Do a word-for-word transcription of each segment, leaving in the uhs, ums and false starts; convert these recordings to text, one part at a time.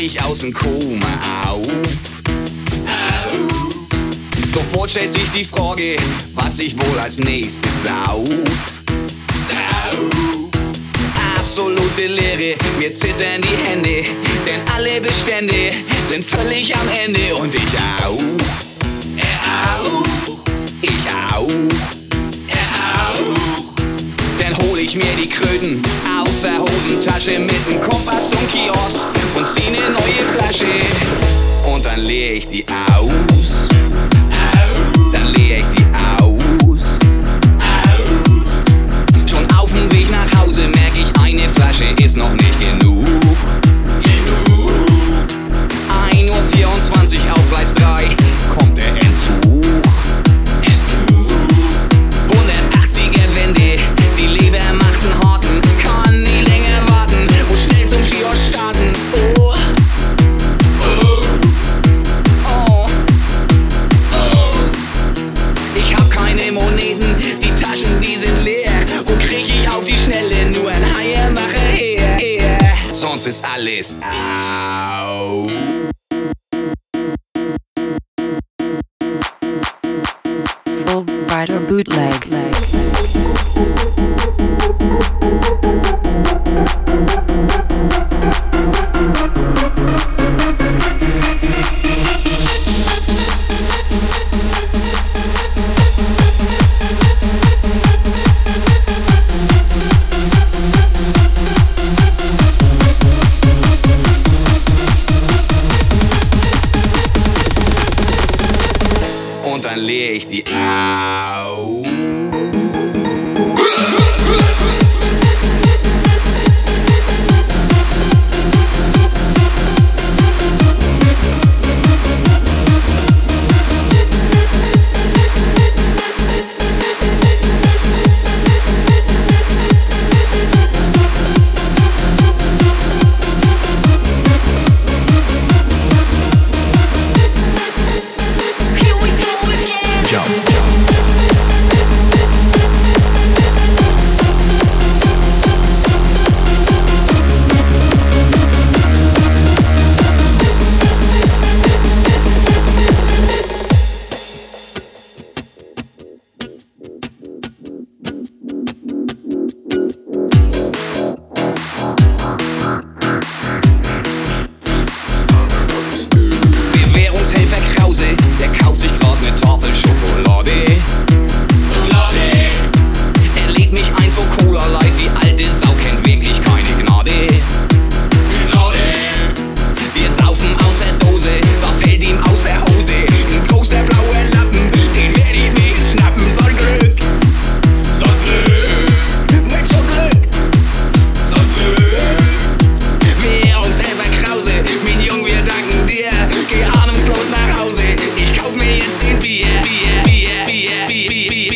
ich aus dem Koma auf. Sofort stellt sich die Frage, was ich wohl als nächstes sauf. Absolute Leere, mir zittern die Hände, denn alle Bestände sind völlig am Ende. Und ich auch, er auch, ich auch, er auch. Dann hol ich mir die Kröten aus der Hosentasche mit dem Kompass zum Kiosk und zieh ne neue Flasche. Und dann leer ich die aus, dann leer ich die aus. Schon auf dem Weg nach Hause merk ich, eine Flasche ist noch nicht genug. ein Uhr vierundzwanzig auf Gleis drei kommt der Entzug. hundertachtziger Wende, die Leber macht einen Horten, kann nie länger warten, muss schnell zum Kiosk starten. Oh, oh, oh, oh. Ich hab keine Moneten, die Taschen, die sind leer. Wo krieg ich auf die Schnelle nur ein Haiermacher her, her? Sonst ist alles au. Full Rider Bootleg. Und dann leer ich die au.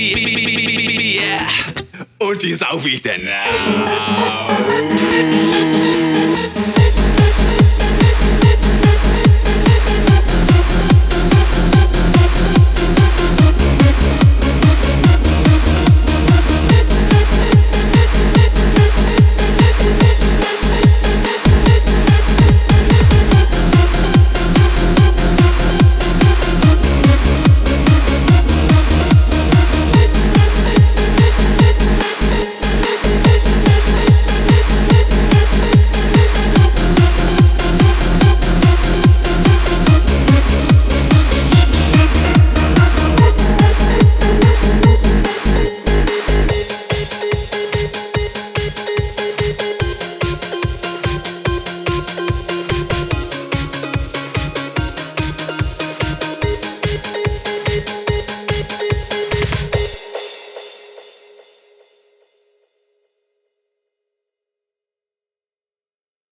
Und die sauf ich denn.